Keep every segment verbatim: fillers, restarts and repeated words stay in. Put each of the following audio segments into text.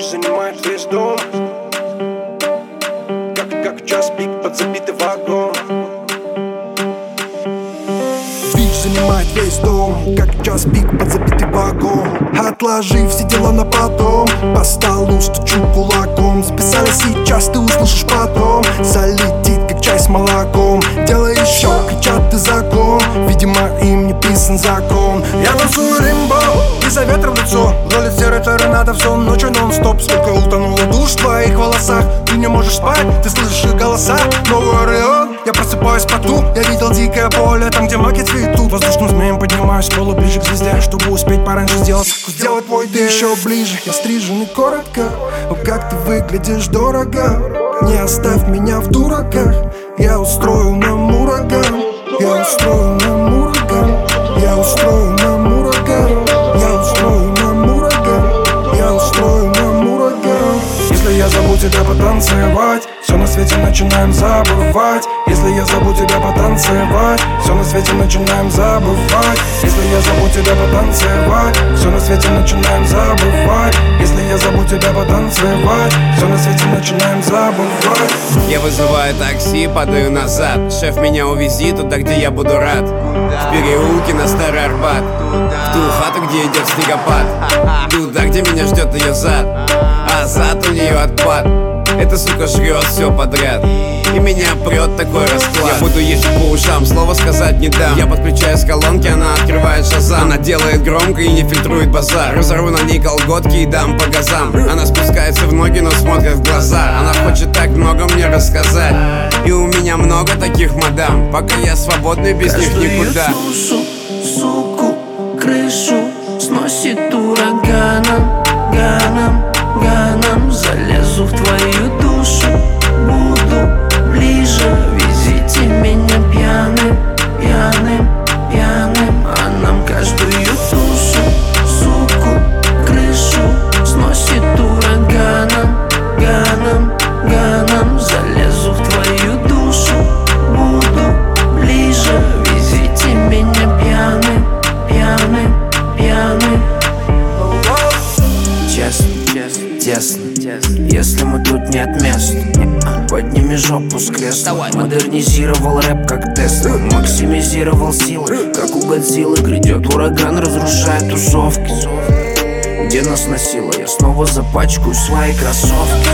занимает весь дом, как, как час пик под забитый вагон. Бич занимает весь дом, как час пик под забитый вагон. Отложи все дела на потом, по столу стучу кулаком. Записали сейчас, ты услышишь потом. Залетит, как чай с молоком. Делай еще, кричат, ты закон. Видимо, им не писан закон. Я танцую римбо, из-за ветра в лицо. Ловит серой торнадо всю ночь нон-стоп. Сколько утонуло душ в твоих волосах. Ты не можешь спать, ты слышишь их голоса. Новый Орион, я просыпаюсь в поту. Я видел дикое поле, там где маки цветут. Воздушным змеем поднимаюсь с пола ближе к звезде, чтобы успеть пораньше сделать, сделать твой ты еще ближе. Я стрижен и коротко, но как ты выглядишь дорого. Не оставь меня в дураках, я устрою нам ураган. Я устрою нам ураган. Я устрою нам ураган. Я устрою нам ураган. Я устрою нам ураган. Если я зову тебя потанцевать, все на свете начинаем забывать. Если я зову тебя потанцевать, все на свете начинаем забывать. Если я зову тебя потанцевать, все на свете начинаем забывать. Если я зову тебя потанцевать, все на свете начинаем забывать. Я вызываю такси, падаю назад. Шеф, меня увези туда, где я буду рад. В переулке на Старый Арбат, в ту хату, где идет снегопад. Туда, где меня ждет ее зад, а зад у нее отпад. Эта сука жрет все подряд, и меня прет такой расклад. Я буду ездить по ушам, слова сказать не дам. Я подключаю с колонки, она открывает шазам. Она делает громко и не фильтрует базар. Разорву на ней колготки и дам по газам. Она спускается в ноги, но смотрит в глаза. Она хочет так много мне рассказать, и у меня много таких мадам. Пока я свободный, без них никуда. Каждую суку, крышу сносит ураганом, ганом, ганом. Залезу в твою душу, буду ближе. Везите меня пьяным, пьяным, пьяным. А нам каждую душу, суку, крышу сносит ураганом, ганом, ганом. Залезу в твою душу, буду ближе. Везите меня пьяным, пьяным, пьяным. Честно, тесно, если мы тут не от места, подними жопу с кресла. Модернизировал рэп как Тесла, максимизировал силы, как у Годзиллы. Грядет ураган, разрушает тусовки. Где нас носило, я снова запачкаю свои кроссовки.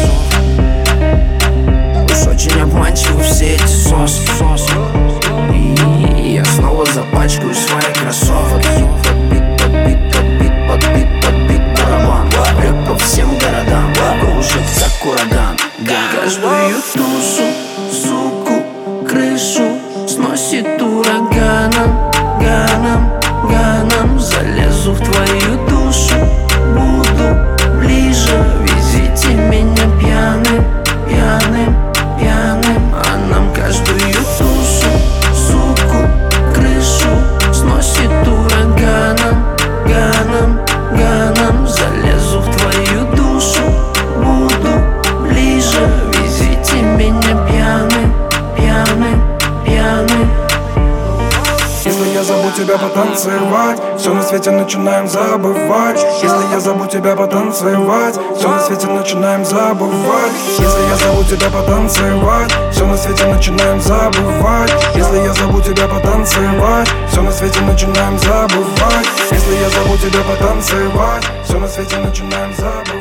Уж очень обманчивы все эти сосы, и я снова запачкаю свои кроссовки. Подбит, подбит, подбит, подбит, подбит барабан прет по всем городам, кружит как ураган. Каждую тушу, суку, крышу сносит ураганом, ганом, ганом. Залезу в твою душу, буду ближе. Везите меня пьяным, пьяным, пьяным. А нам каждую тушу, суку, крышу сносит ураганом, ганом, ганом. Залезу в твою душу, буду ближе. Везите меня пьяным, пьяным, пьяным. Если я зову тебя потанцевать, все на свете начинаем забывать. Если я зову тебя потанцевать, все на свете начинаем забывать. Если я зову тебя потанцевать, все на свете начинаем забывать. Если я зову тебя потанцевать, все на свете начинаем забывать. Если я зову тебя потанцевать, все на свете начинаем забывать.